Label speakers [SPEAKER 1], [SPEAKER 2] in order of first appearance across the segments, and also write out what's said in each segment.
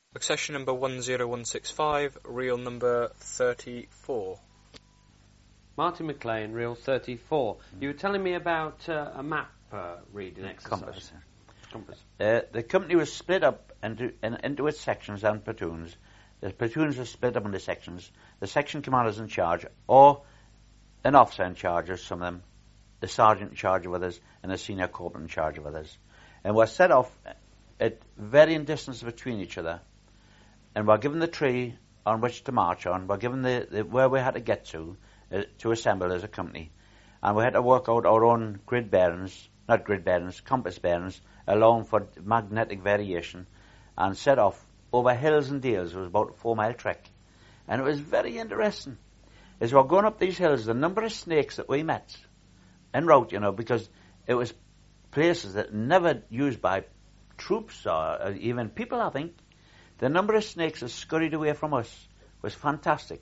[SPEAKER 1] Accession number 10165, reel number 34.
[SPEAKER 2] Martin McLean, reel 34. You were telling me about a map reading exercise.
[SPEAKER 3] Compass. The company was split up into its sections and platoons. The platoons were split up into sections. The section commanders in charge, or an officer in charge of some of them, the sergeant in charge of others, and a senior corporal in charge of others. And were set off at varying distances between each other, and were given the tree on which to march on, were given the where we had to get to assemble as a company. And we had to work out our own compass bearings, along for magnetic variation, and set off over hills and dales. It was about a 4-mile trek. And it was very interesting. As we were going up these hills, the number of snakes that we met en route, because it was places that never used by troops or even people, I think. The number of snakes that scurried away from us was fantastic.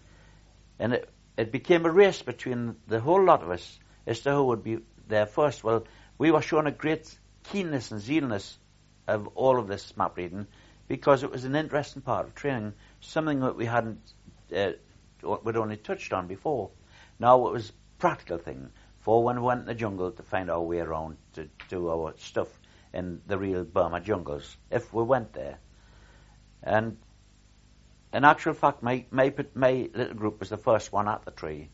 [SPEAKER 3] And it became a race between the whole lot of us as to who would be there first. Well, we were shown a great keenness and zealness of all of this map reading because it was an interesting part of training, something that we hadn't, we'd only touched on before. Now it was a practical thing for when we went in the jungle to find our way around to do our stuff in the real Burma jungles, if we went there. And in actual fact, my little group was the first one at the tree.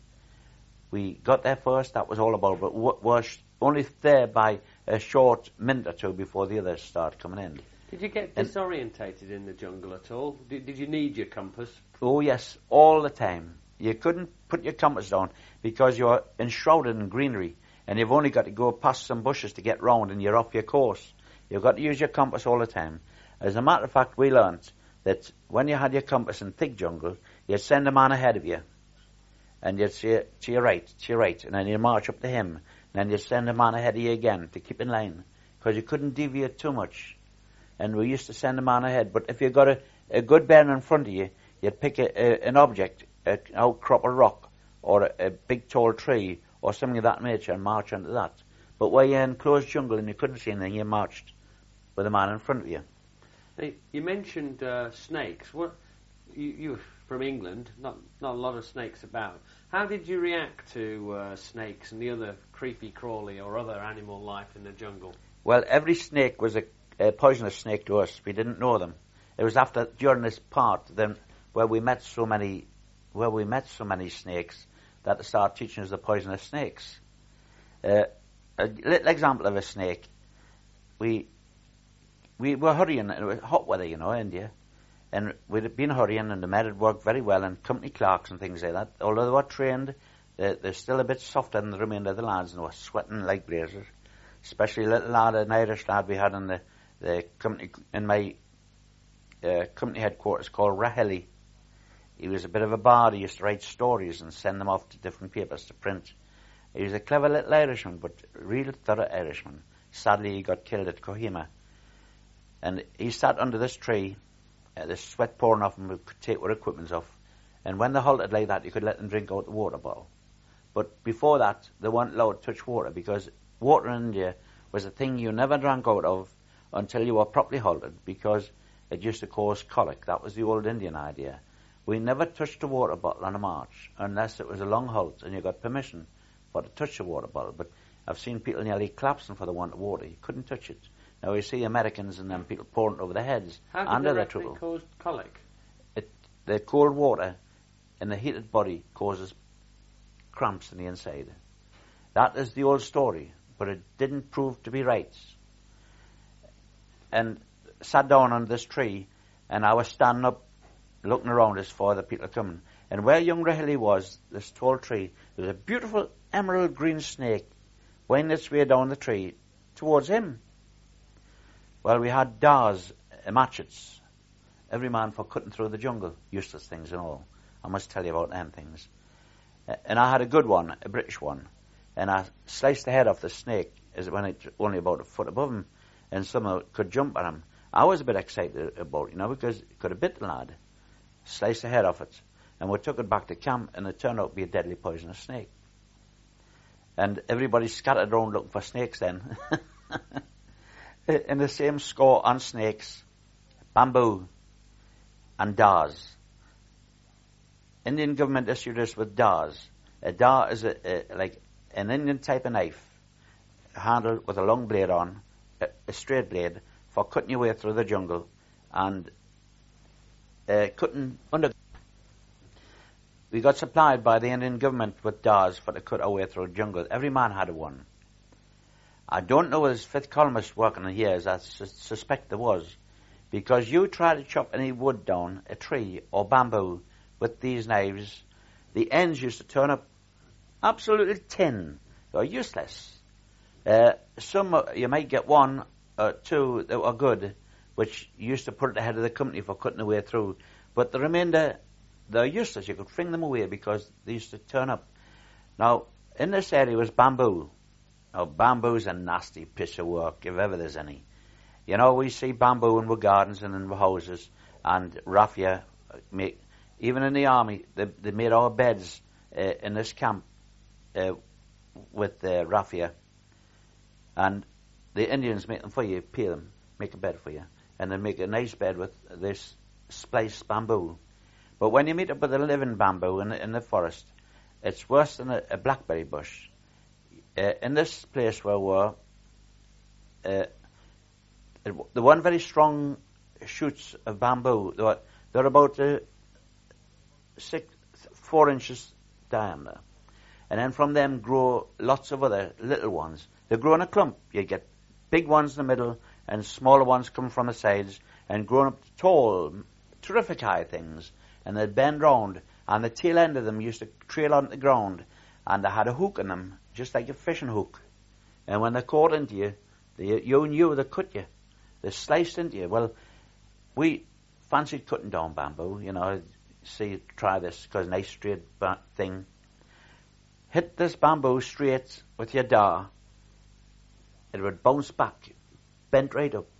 [SPEAKER 3] We got there first, that was all about, but was only there by a short minute or two before the others started coming in.
[SPEAKER 2] Did you get disorientated in the jungle at all? Did you need your compass?
[SPEAKER 3] Oh yes, all the time. You couldn't put your compass down because you're enshrouded in greenery and you've only got to go past some bushes to get round and you're off your course. You've got to use your compass all the time. As a matter of fact, we learnt that when you had your compass in thick jungle, you'd send a man ahead of you and you'd say, to your right, and then you'd march up to him, and then you'd send a man ahead of you again to keep in line, because you couldn't deviate too much. And we used to send a man ahead, but if you got a good bearing in front of you, you'd pick an object, an outcrop of rock, or a big tall tree, or something of that nature, and march into that. But where you're in closed jungle and you couldn't see anything, you marched with a man in front of you.
[SPEAKER 2] You mentioned snakes. What you from England? Not a lot of snakes about. How did you react to snakes and the other creepy crawly or other animal life in the jungle?
[SPEAKER 3] Well, every snake was a poisonous snake to us. We didn't know them. It was during this part then where we met so many snakes that they started teaching us the poisonous snakes. A little example of a snake. We were hurrying, it was hot weather, India, and we'd been hurrying and the men had worked very well and company clerks and things like that. Although they were trained, they're still a bit softer than the remainder of the lads and they were sweating like blazers. Especially a little lad, an Irish lad we had in the company, in my company headquarters called Raheli. He was a bit of a bard. He used to write stories and send them off to different papers to print. He was a clever little Irishman, but a real thorough Irishman. Sadly, he got killed at Kohima. And he sat under this tree, the sweat pouring off him, we could take our equipment off. And when they halted like that, you could let them drink out the water bottle. But before that, they weren't allowed to touch water, because water in India was a thing you never drank out of until you were properly halted, because it used to cause colic. That was the old Indian idea. We never touched a water bottle on a march, unless it was a long halt and you got permission for to touch the water bottle. But I've seen people nearly collapsing for the want of water. You couldn't touch it. Now you see Americans and then people pouring it over their heads.
[SPEAKER 2] How did it cause colic?
[SPEAKER 3] The cold water in the heated body causes cramps in the inside. That is the old story, but it didn't prove to be right. And sat down under this tree, and I was standing up, looking around us for the people coming. And where young Rahili was, this tall tree, there was a beautiful emerald green snake winding its way down the tree towards him. Well, we had dars, machetes, every man for cutting through the jungle, useless things and all. I must tell you about them things. And I had a good one, a British one, and I sliced the head off the snake when it's only about a foot above him, and someone could jump at him. I was a bit excited about it, because it could have bit the lad. Sliced the head off it, and we took it back to camp, and it turned out to be a deadly poisonous snake. And everybody scattered around looking for snakes then. In the same score on snakes, bamboo. and dars. Indian government issued us with dars. A dar is like an Indian type of knife, handled with a long blade on, a straight blade, for cutting your way through the jungle and cutting under. We got supplied by the Indian government with dars for to cut our way through the jungle. Every man had one. I don't know whether there's fifth columnists working in here, as I suspect there was, because you try to chop any wood down, a tree or bamboo, with these knives, the ends used to turn up absolutely tin. They're useless. Some, you might get one or two that were good, which you used to put at the head of the company for cutting the way through. But the remainder, they're useless. You could fling them away because they used to turn up. Now, in this area was bamboo. Now, bamboo's a nasty piece of work, if ever there's any. You know, we see bamboo in our gardens and in our houses, and raffia, even in the army, they made our beds in this camp with raffia. And the Indians make them for you, peel them, make a bed for you, and then make a nice bed with this spliced bamboo. But when you meet up with a living bamboo in the forest, it's worse than a blackberry bush. In this place where we're, the one very strong shoots of bamboo, they're about 4 inches diameter. And then from them grow lots of other little ones. They grow in a clump. You get big ones in the middle and smaller ones come from the sides and grown up to tall, terrific high things. And they'd bend round, and the tail end of them used to trail onto the ground, and they had a hook in them, just like a fishing hook. And when they caught into you, you knew they cut you. They sliced into you. Well, we fancied cutting down bamboo, you know, see, try this, because nice straight thing. Hit this bamboo straight with your dar. It would bounce back, bent right up.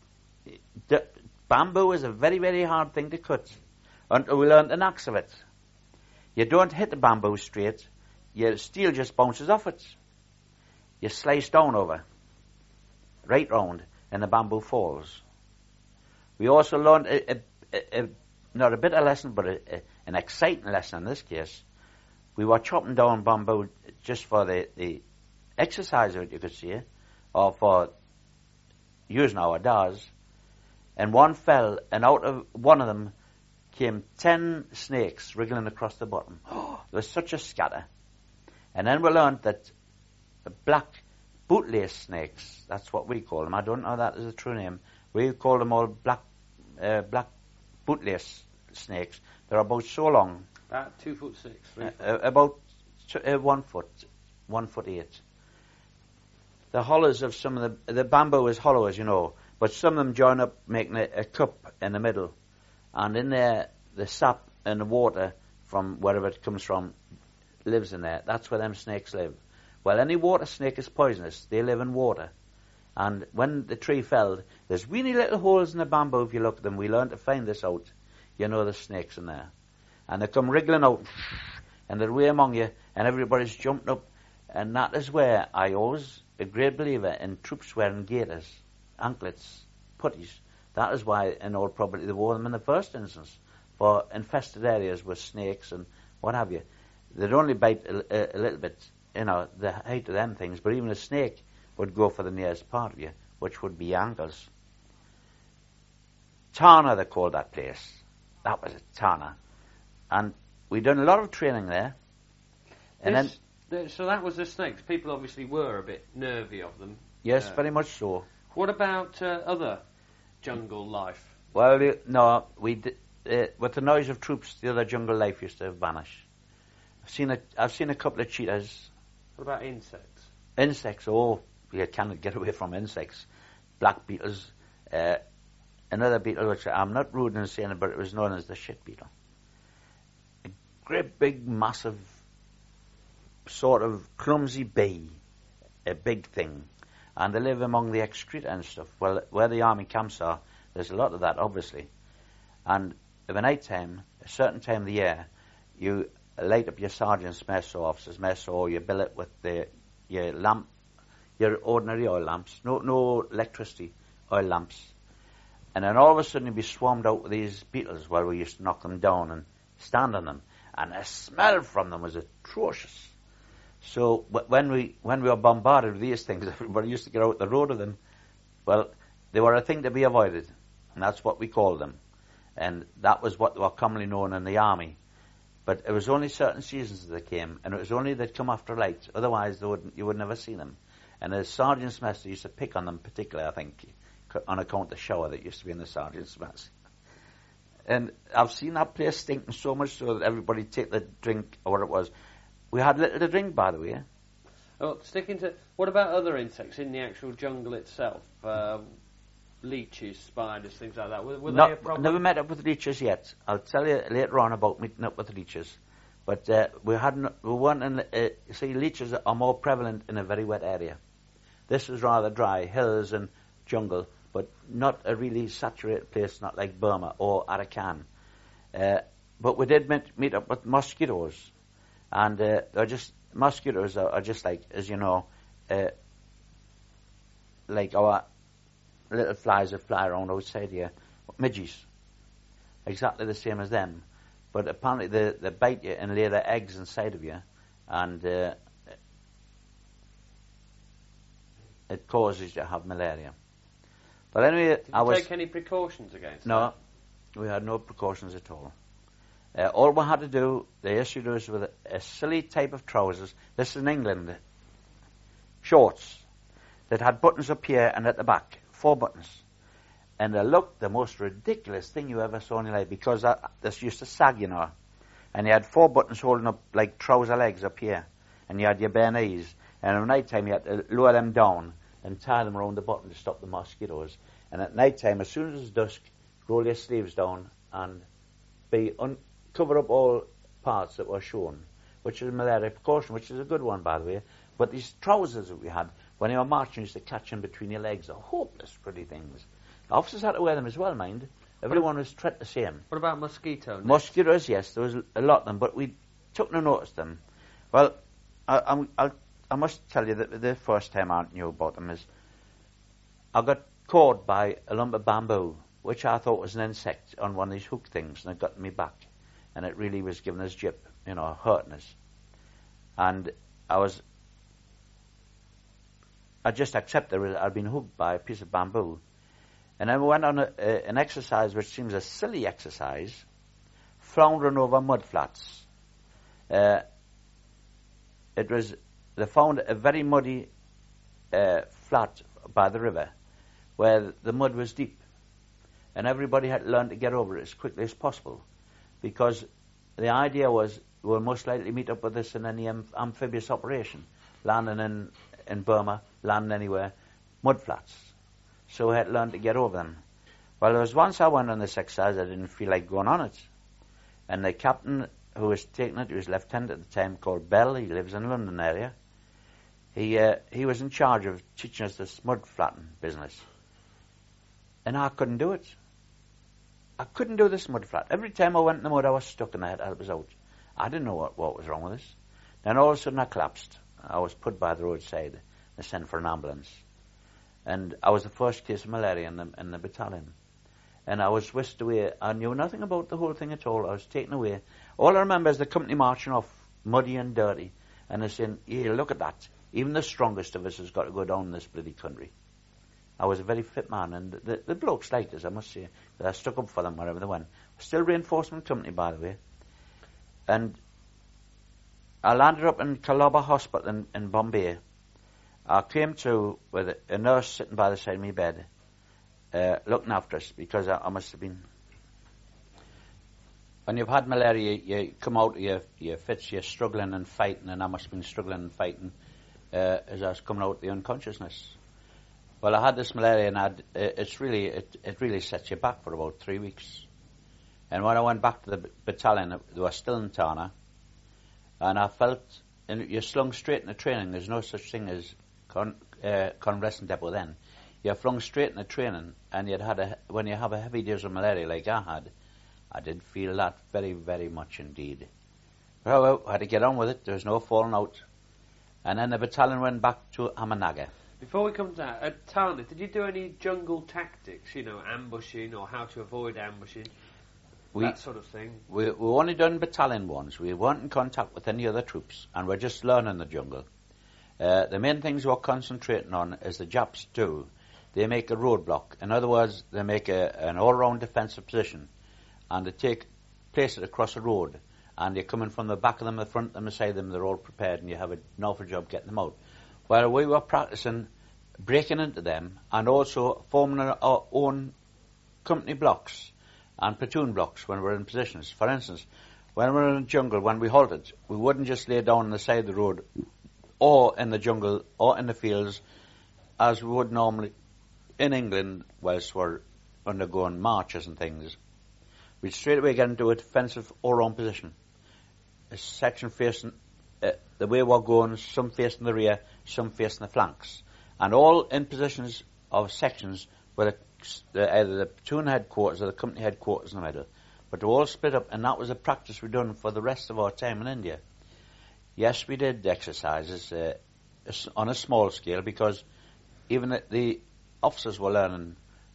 [SPEAKER 3] Bamboo is a very, very hard thing to cut until we learned the knacks of it. You don't hit the bamboo straight. Your steel just bounces off it. You slice down over, right round, and the bamboo falls. We also learned not a bitter lesson, but an exciting lesson in this case. We were chopping down bamboo just for the exercise of it, you could say, or for using our dars. And one fell, and out of one of them came 10 snakes wriggling across the bottom. There was such a scatter. And then we learned that black bootlace snakes, that's what we call them. I don't know that is the true name. We call them all black bootlace snakes. They're about so long.
[SPEAKER 2] About 2'6", 3 foot.
[SPEAKER 3] About 1 foot, 1'8". The hollows of some of the bamboo is hollow, as you know, but some of them join up making a cup in the middle. And in there, the sap and the water from wherever it comes from lives in there. That's where them snakes live. Well, any water snake is poisonous. They live in water. And when the tree fell, there's weeny little holes in the bamboo. If you look at them, we learned to find this out. You know there's snakes in there. And they come wriggling out, and they're way among you, and everybody's jumping up. And that is where I always, a great believer in troops wearing gaiters, anklets, puttees. That is why, in all probability, they wore them in the first instance, for infested areas with snakes and what have you. They'd only bite a little bit, you know, the height of them things, but even a snake would go for the nearest part of you, which would be ankles. Tana, they called that place. That was a Tana. And we'd done a lot of training there. And
[SPEAKER 2] so that was the snakes. People obviously were a bit nervy of them.
[SPEAKER 3] Yes, very much so.
[SPEAKER 2] What about other jungle life?
[SPEAKER 3] Well, no, we did, with the noise of troops, the other jungle life used to vanish. I've seen a couple of cheetahs.
[SPEAKER 2] What about insects?
[SPEAKER 3] Insects, oh, you cannot get away from insects. Black beetles, another beetle which I'm not rude in saying it, but it was known as the shit beetle. A great big, massive, sort of clumsy bee, a big thing. And they live among the excreta and stuff. Well, where the army camps are, there's a lot of that, obviously. And of a night time, a certain time of the year, you light up your sergeant's mess or officer's mess, or you bill it with your lamp, your ordinary oil lamps, no electricity, oil lamps. And then all of a sudden you'd be swarmed out with these beetles while we used to knock them down and stand on them. And the smell from them was atrocious. So when we were bombarded with these things, everybody used to get out the road of them. Well, they were a thing to be avoided, and that's what we called them. And that was what they were commonly known in the army. But it was only certain seasons that they came, and it was only they'd come after light. Otherwise, you would never see them. And the sergeant's mess, they used to pick on them particularly, I think, on account of the shower that used to be in the sergeant's mess. And I've seen that place stinking so much so that everybody take the drink, or what it was. We had little to drink, by the way.
[SPEAKER 2] Oh, sticking to... What about other insects in the actual jungle itself? Leeches, spiders, things like that. Were they a problem?
[SPEAKER 3] Never met up with leeches yet. I'll tell you later on about meeting up with leeches. But we weren't in... see, leeches are more prevalent in a very wet area. This was rather dry, hills and jungle, but not a really saturated place, not like Burma or Arakan. But we did meet up with mosquitoes. And they're just... Mosquitoes are just like, as you know, like our little flies that fly around outside here. Midges. Exactly the same as them. But apparently they bite you and lay their eggs inside of you. And it causes you to have malaria. But anyway,
[SPEAKER 2] Did you take any precautions against
[SPEAKER 3] that? No, we had no precautions at all. All we had to do, they issued us with a silly type of trousers. This is in England. Shorts that had buttons up here and at the back. 4 buttons. And they looked the most ridiculous thing you ever saw in your life because this used to sag, you know. And you had 4 buttons holding up like trouser legs up here. And you had your bare knees. And at night time you had to lower them down and tie them around the button to stop the mosquitoes. And at night time, as soon as it's dusk, roll your sleeves down and cover up all parts that were shown, which is a malaria precaution, which is a good one, by the way. But these trousers that we had, when you were marching, used to catch in between your legs. They're hopeless pretty things. The officers had to wear them as well, mind. Everyone was treated the same.
[SPEAKER 2] What about mosquito nets?
[SPEAKER 3] Mosquitoes, yes, there was a lot of them, but we took no notice of them. Well, I must tell you that the first time I knew about them is I got caught by a lump of bamboo, which I thought was an insect on one of these hook things, and it got me back. And it really was giving us jip, you know, hurting us. And I just accepted that I'd been hooked by a piece of bamboo. And then we went on an exercise which seems a silly exercise, floundering over mud flats. They found a very muddy flat by the river where the mud was deep. And everybody had to learn to get over it as quickly as possible. Because the idea was we'll most likely meet up with this in any amphibious operation, landing in Burma, landing anywhere, mud flats. So we had to learn to get over them. Well, there was once I went on this exercise, I didn't feel like going on it. And the captain who was taking it, he was lieutenant at the time, called Bell, he lives in the London area. He was in charge of teaching us this mud flatting business. And I couldn't do it. I couldn't do this mud flat. Every time I went in the mud, I was stuck and I had to help us out. I didn't know what was wrong with this. Then all of a sudden I collapsed. I was put by the roadside. They sent for an ambulance. And I was the first case of malaria in the battalion. And I was whisked away. I knew nothing about the whole thing at all. I was taken away. All I remember is the company marching off, muddy and dirty. And they're saying, yeah, look at that. Even the strongest of us has got to go down in this bloody country. I was a very fit man, and the blokes liked us, I must say. I stuck up for them wherever they went. Still reinforcement company, by the way. And I landed up in Colaba Hospital in Bombay. I came to with a nurse sitting by the side of my bed, looking after us, because I must have been... When you've had malaria, you come out of your fits, you're struggling and fighting, and I must have been struggling and fighting as I was coming out of the unconsciousness. Well, I had this malaria, and it really sets you back for about 3 weeks. And when I went back to the battalion, they were still in Tana, and I felt, and you're slung straight into training. There's no such thing as convalescent depot then. You're flung straight into training, and when you have a heavy dose of malaria like I did feel that very, very much indeed. Well, I had to get on with it. There was no falling out. And then the battalion went back to Amanaga.
[SPEAKER 2] Before we come to that, at Tana, did you do any jungle tactics? You know, ambushing or how to avoid ambushing, that sort of thing.
[SPEAKER 3] We only done battalion ones. We weren't in contact with any other troops, and we're just learning the jungle. The main things we're concentrating on is the Japs do. They make a roadblock. In other words, they make an all-round defensive position, and they place it across the road, and you're coming from the back of them, the front of them, the side of them. They're all prepared, and you have an awful job getting them out. Well, we were practicing breaking into them and also forming our own company blocks and platoon blocks when we're in positions. For instance, when we're in the jungle, when we halted, we wouldn't just lay down on the side of the road or in the jungle or in the fields as we would normally in England whilst we're undergoing marches and things. We'd straight away get into a defensive all-round position. A section facing the way we're going, some facing the rear, some facing the flanks. And all in positions of sections with either the platoon headquarters or the company headquarters in the middle. But they were all split up, and that was a practice we'd done for the rest of our time in India. Yes, we did exercises on a small scale because even the officers were learning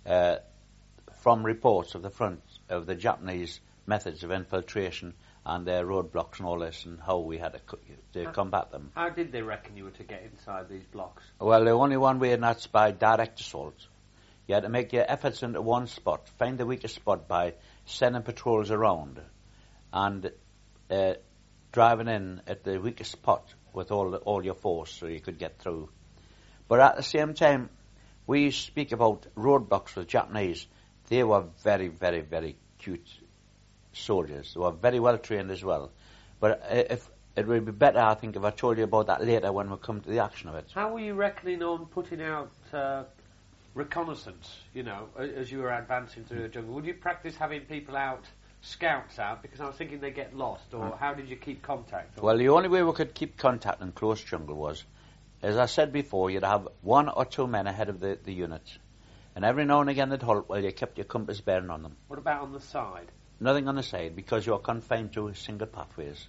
[SPEAKER 3] from reports of the front of the Japanese methods of infiltration and their roadblocks and all this, and how we had to combat them.
[SPEAKER 2] How did they reckon you were to get inside these blocks?
[SPEAKER 3] Well, the only one way, and that's by direct assault. You had to make your efforts into one spot, find the weakest spot by sending patrols around and driving in at the weakest spot with all your force so you could get through. But at the same time, we speak about roadblocks with Japanese. They were very, very, very cute soldiers. They were very well trained as well. But if it would be better, I think, if I told you about that later when we come to the action of it.
[SPEAKER 2] How were you reckoning on putting out reconnaissance, you know, as you were advancing through the jungle? Would you practice having people out, scouts out, because I was thinking they get lost, or how did you keep contact?
[SPEAKER 3] Well, the only way we could keep contact in close jungle was, as I said before, you'd have 1 or 2 men ahead of the unit. And every now and again they'd halt while you kept your compass bearing on them.
[SPEAKER 2] What about on the side?
[SPEAKER 3] Nothing on the side, because you're confined to single pathways.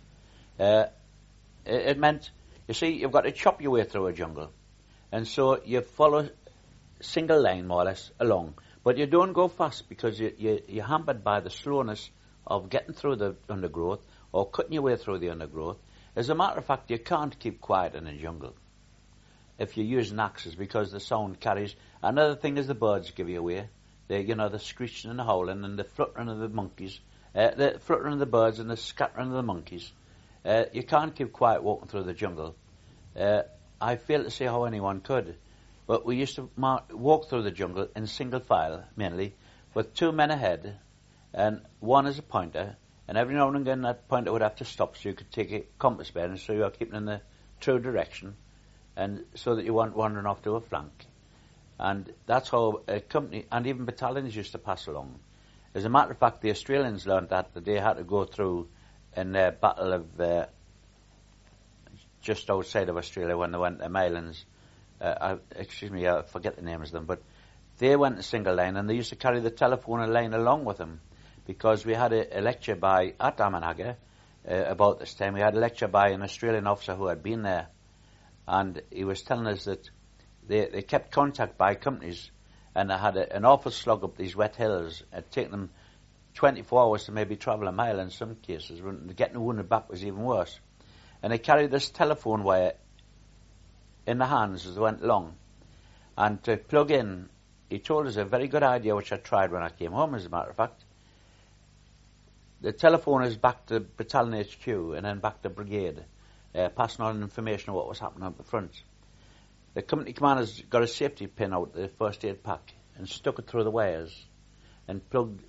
[SPEAKER 3] It meant, you see, you've got to chop your way through a jungle. And so you follow single line, more or less, along. But you don't go fast, because you're hampered by the slowness of getting through the undergrowth or cutting your way through the undergrowth. As a matter of fact, you can't keep quiet in a jungle if you're using axes, because the sound carries. Another thing is the birds give you away. The screeching and the howling and the fluttering of the monkeys, the fluttering of the birds and the scattering of the monkeys. You can't keep quiet walking through the jungle. I fail to see how anyone could. But we used to walk through the jungle in single file, mainly, with 2 men ahead, and one as a pointer, and every now and again that pointer would have to stop so you could take a compass bearing so you are keeping in the true direction, and so that you weren't wandering off to a flank. And that's how a company, and even battalions, used to pass along. As a matter of fact, the Australians learned that they had to go through in the battle of just outside of Australia when they went to them islands. I forget the names of them, but they went in single line, and they used to carry the telephone line along with them, because we had a lecture by, at Amanaga, about this time, we had a lecture by an Australian officer who had been there, and he was telling us that they kept contact by companies, and they had an awful slog up these wet hills. It had taken them 24 hours to maybe travel a mile in some cases. Getting wounded back was even worse. And they carried this telephone wire in the hands as they went along. And to plug in, he told us a very good idea, which I tried when I came home, as a matter of fact. The telephone is back to battalion HQ and then back to brigade, passing on information of what was happening up the front. The company commander's got a safety pin out the first aid pack and stuck it through the wires and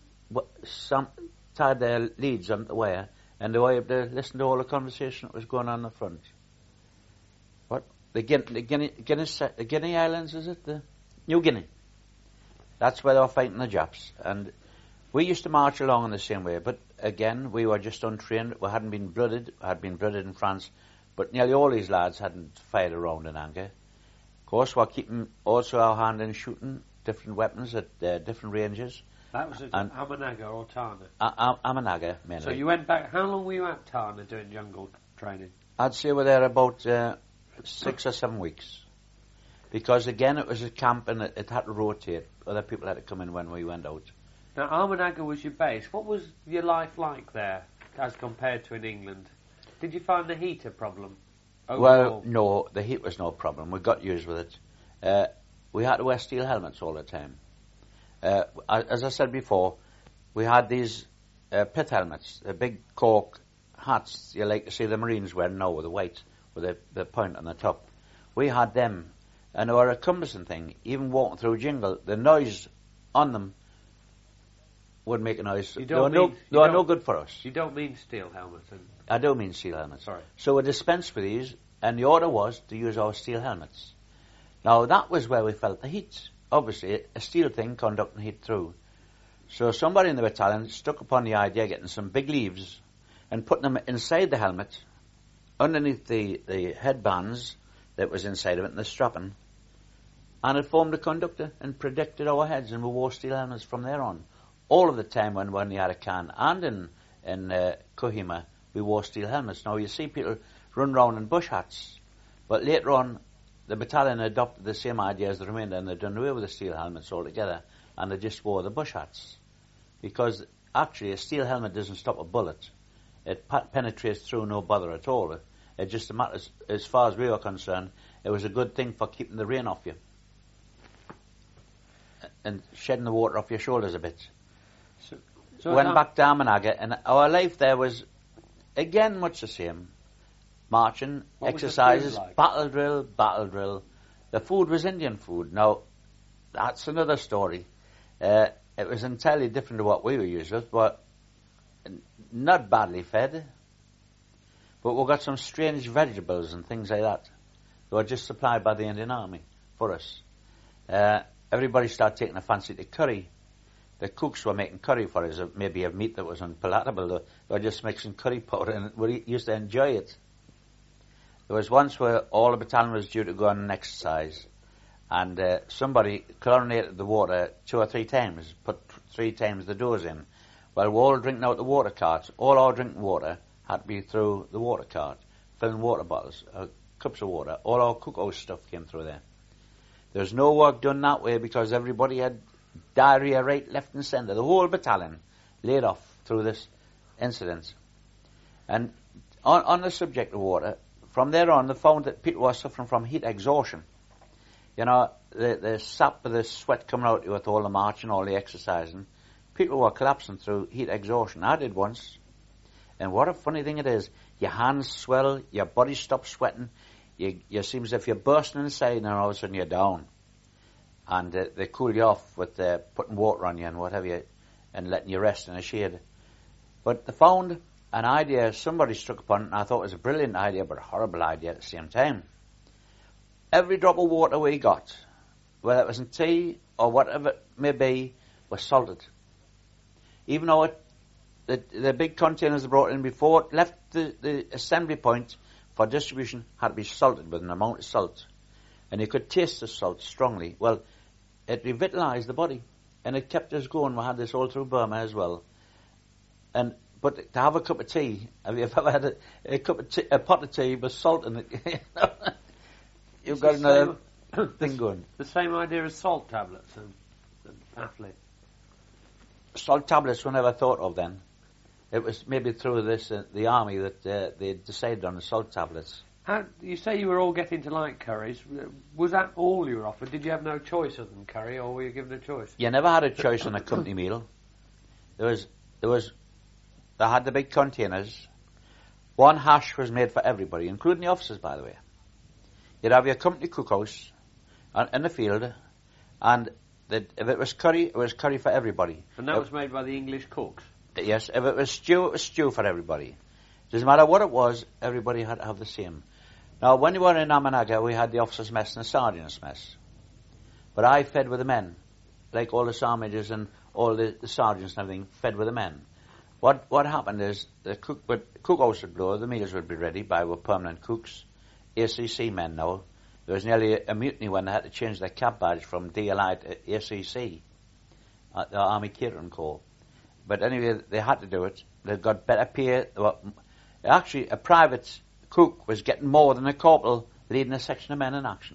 [SPEAKER 3] tied their leads onto the wire, and they were able to listen to all the conversation that was going on in the front. What? The Guinea Islands, is it? The New Guinea. That's where they were fighting the Japs. And we used to march along in the same way, but again, we were just untrained. We hadn't been blooded. I had been blooded in France, but nearly all these lads hadn't fired around in anger. Of course, we're keeping also our hand in shooting different weapons at different ranges.
[SPEAKER 2] That was at Amanaga or Tana?
[SPEAKER 3] Amanaga, mainly.
[SPEAKER 2] So you went back, how long were you at Tana doing jungle training?
[SPEAKER 3] I'd say we're there about 6 or 7 weeks. because again it was a camp and it had to rotate. Other people had to come in when we went out.
[SPEAKER 2] Now, Armanaga was your base. What was your life like there as compared to in England? Did you find the heat a problem? Overall?
[SPEAKER 3] Well, no, the heat was no problem. We got used with it. We had to wear steel helmets all the time. As I said before, we had these pit helmets, the big cork hats you like to see the Marines wear now with the white, with the point on the top. We had them, and they were a cumbersome thing. Even walking through jungle, the noise on them would make a noise. They were no good for us.
[SPEAKER 2] You don't mean steel helmets?
[SPEAKER 3] I do mean steel helmets.
[SPEAKER 2] Sorry.
[SPEAKER 3] So we dispensed with these, and the order was to use our steel helmets. Now, that was where we felt the heat. Obviously, a steel thing conducting heat through. So somebody in the battalion stuck upon the idea of getting some big leaves and putting them inside the helmet, underneath the headbands that was inside of it, and the strapping, and it formed a conductor and protected our heads, and we wore steel helmets from there on. All of the time when we had a can, and in Kohima, we wore steel helmets. Now, you see people run round in bush hats, but later on, the battalion adopted the same idea as the remainder, and they done away with the steel helmets altogether, and they just wore the bush hats. Because actually, a steel helmet doesn't stop a bullet. It penetrates through no bother at all. It just matters, as far as we were concerned, it was a good thing for keeping the rain off you and shedding the water off your shoulders a bit. So went back to Armanaga, and our life there was, again, much the same. Marching, exercises,
[SPEAKER 2] like?
[SPEAKER 3] battle drill. The food was Indian food. Now, that's another story. It was entirely different to what we were used with, but not badly fed. But we got some strange vegetables and things like that. They were just supplied by the Indian Army for us. Everybody started taking a fancy to curry. The cooks were making curry for us, maybe of meat that was unpalatable. They were just mixing curry powder, and we used to enjoy it. There was once where all the battalion was due to go on an exercise, and somebody chlorinated the water 2 or 3 times, put 3 times the dose in. Well, we're all drinking out the water carts. All our drinking water had to be through the water cart, filling water bottles, cups of water. All our cookhouse stuff came through there. There's no work done that way because everybody had diarrhea right, left and centre. The whole battalion laid off through this incident. And on the subject of water, from there on, they found that people were suffering from heat exhaustion. You know, the sap of the sweat coming out with all the marching, all the exercising, people were collapsing through heat exhaustion. I did once. And what a funny thing it is. Your hands swell, your body stops sweating, you seem as if you're bursting inside, and all of a sudden you're down. And they cool you off with putting water on you and what have you, and letting you rest in a shade. But they found an idea somebody struck upon, and I thought it was a brilliant idea, but a horrible idea at the same time. Every drop of water we got, whether it was in tea or whatever it may be, was salted. Even though the big containers they brought in before it left the assembly point for distribution had to be salted with an amount of salt. And you could taste the salt strongly. Well, it revitalized the body, and it kept us going. We had this all through Burma as well. But to have a cup of tea, have you ever had a pot of tea with salt in it? You've got another thing going.
[SPEAKER 2] The same idea as salt tablets and athlete.
[SPEAKER 3] Salt tablets were never thought of then. It was maybe through the army that they decided on the salt tablets.
[SPEAKER 2] You say you were all getting to like curries. Was that all you were offered? Did you have no choice other than curry, or were you given a choice?
[SPEAKER 3] You never had a choice on a company meal. They had the big containers. One hash was made for everybody, including the officers, by the way. You'd have your company cookhouse in the field, and if it was curry for everybody.
[SPEAKER 2] And that was made by the English cooks?
[SPEAKER 3] Yes, if it was stew for everybody. Doesn't matter what it was, everybody had to have the same. Now, when we were in Armanaga, we had the officers' mess and the sergeants' mess. But I fed with the men, like all the sergeants and all the sergeants and everything, fed with the men. What happened is the cookhouse would blow, the meals would be ready by our permanent cooks, ACC men now. There was nearly a mutiny when they had to change their cab badge from DLI to ACC, the Army Catering Corps. But anyway, they had to do it. They got better pay. Actually, a private cook was getting more than a corporal leading a section of men in action.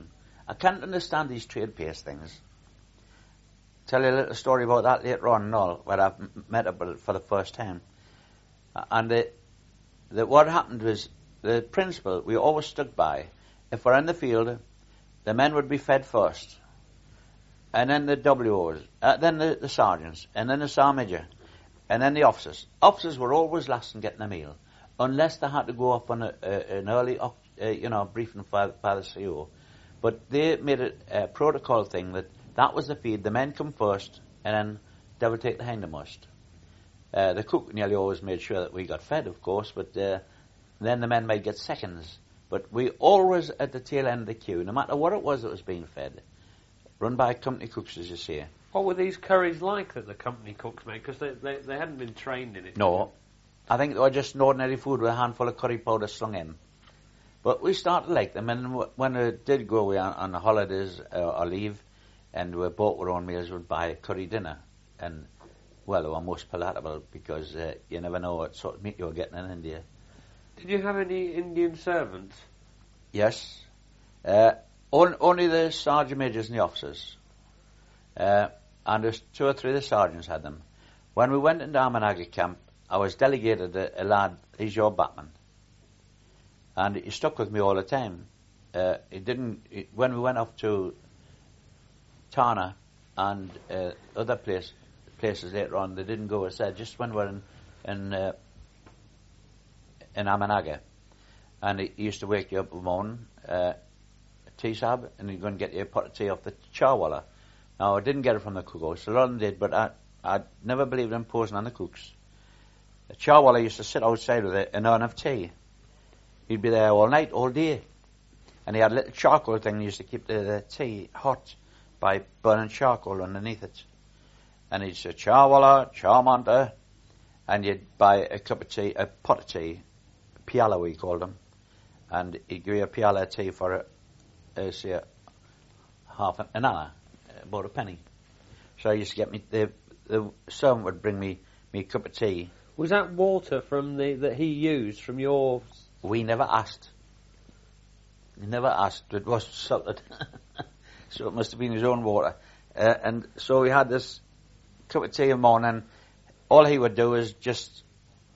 [SPEAKER 3] I can't understand these trade pace things. Tell you a little story about that later on and all, where I've met up with it for the first time. And what happened was, the principle we always stuck by, if we're in the field, the men would be fed first, and then the WOs, then the sergeants, and then the sergeant major, and then the officers. Officers were always last in getting a meal, unless they had to go up on an early, briefing by the CO. But they made it a protocol thing that was the feed. The men come first, and then they would take the hindermost. The cook nearly always made sure that we got fed, of course, but then the men might get seconds. But we always at the tail end of the queue, no matter what it was that was being fed, run by company cooks, as you say.
[SPEAKER 2] What were these curries like that the company cooks made? Because they hadn't been trained in it.
[SPEAKER 3] No. I think they were just an ordinary food with a handful of curry powder slung in. But we started to like them, and when we did go away on the holidays or leave, and we bought our own meals, we'd buy a curry dinner. And, well, they were most palatable because you never know what sort of meat you were getting in India.
[SPEAKER 2] Did you have any Indian servants?
[SPEAKER 3] Yes. Only the sergeant majors and the officers. And there's 2 or 3 of the sergeants had them. When we went into Amanaga camp, I was delegated a lad, he's your batman. And he stuck with me all the time. When we went off to Tana and other places later on, they didn't go as said, just when we were in Amanaga. And he used to wake you up in the morning, tea sab, and he'd go and get you a pot of tea off the charwala. Now, I didn't get it from the cookhouse. A lot of them did, but I never believed in imposing on the cooks. The charwala used to sit outside with an urn of tea. He'd be there all night, all day. And he had a little charcoal thing. He used to keep the tea hot by burning charcoal underneath it. And he'd say, charwala, charmanta. And you'd buy a cup of tea, a pot of tea, piala we called them. And he'd give you a piala of tea for, say, half an hour, about a penny. So I used to get me, the servant would bring me a cup of tea.
[SPEAKER 2] Was that water from that he used from your...
[SPEAKER 3] We never asked. He never asked. It was salted. So it must have been his own water. And so we had this cup of tea in the morning. All he would do is just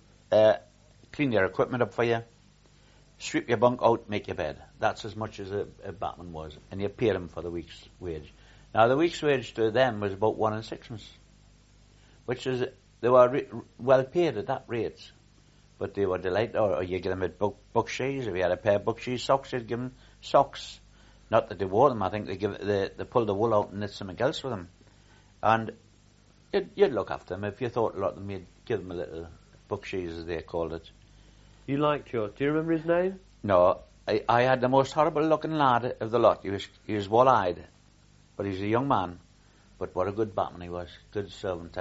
[SPEAKER 3] clean your equipment up for you, sweep your bunk out, make your bed. That's as much as a batman was. And you paid him for the week's wage. Now, the week's wage to them was about 1 6, which is, they were well paid at that rate. But they were delighted, or you give them a buckshees. If you had a pair of buckshees socks, you'd give them socks. Not that they wore them, I think they pulled the wool out and knit something else with them. And you'd look after them. If you thought a lot of them, you'd give them a little buckshees, as they called it.
[SPEAKER 2] You liked yours. Do you remember his name?
[SPEAKER 3] No. I had the most horrible looking lad of the lot. He was wall-eyed, but he was a young man. But what a good batman he was. Good servant.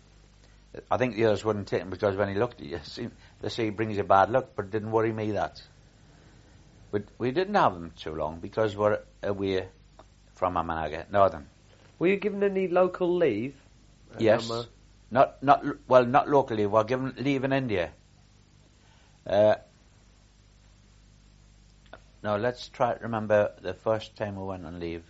[SPEAKER 3] I think the others wouldn't take him because when he looked at you, they say he brings you bad luck, but it didn't worry me that. But we didn't have him too long because we're away from Amanaga, northern.
[SPEAKER 2] Were you given any local leave?
[SPEAKER 3] Yes. Not locally. We're given leave in India. Now let's try to remember the first time we went on leave.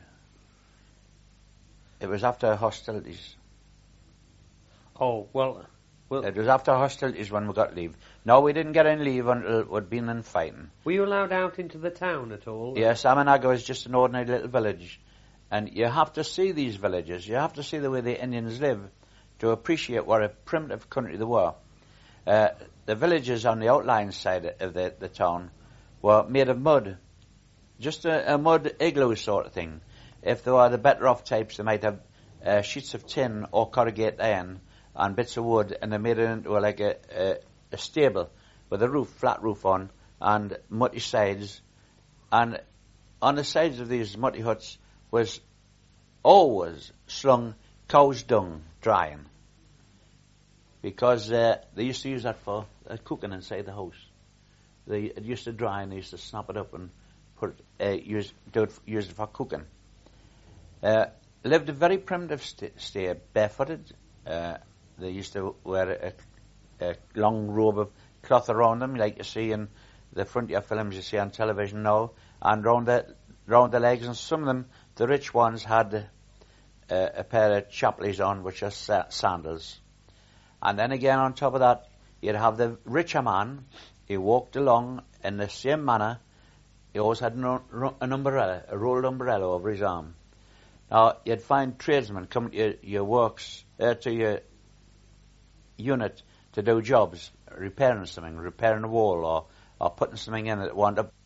[SPEAKER 3] It was after hostilities.
[SPEAKER 2] Oh, well...
[SPEAKER 3] It was after hostilities when we got leave. No, we didn't get any leave until we'd been in fighting.
[SPEAKER 2] Were you allowed out into the town at all?
[SPEAKER 3] Yes, Amanaga was just an ordinary little village. And you have to see these villages. You have to see the way the Indians live to appreciate what a primitive country they were. The villages on the outlying side of the town were made of mud. Just a mud igloo sort of thing. If they were the better off types, they might have sheets of tin or corrugated iron and bits of wood, and they made it into like a stable with a flat roof on, and muddy sides. And on the sides of these muddy huts was always slung cow's dung drying, because they used to use that for cooking inside the house. It used to dry, and they used to snap it up and use it for cooking. Lived a very primitive stay, barefooted. They used to wear a long robe of cloth around them, like you see in the frontier films you see on television now, and round round the legs, and some of them, the rich ones, had a pair of chapleys on, which are sandals. And then again on top of that, you'd have the richer man. He walked along in the same manner. He always had an umbrella, a rolled umbrella over his arm. Now, you'd find tradesmen come to your works, to your unit to do jobs, repairing something, repairing a wall, or putting something in that wound up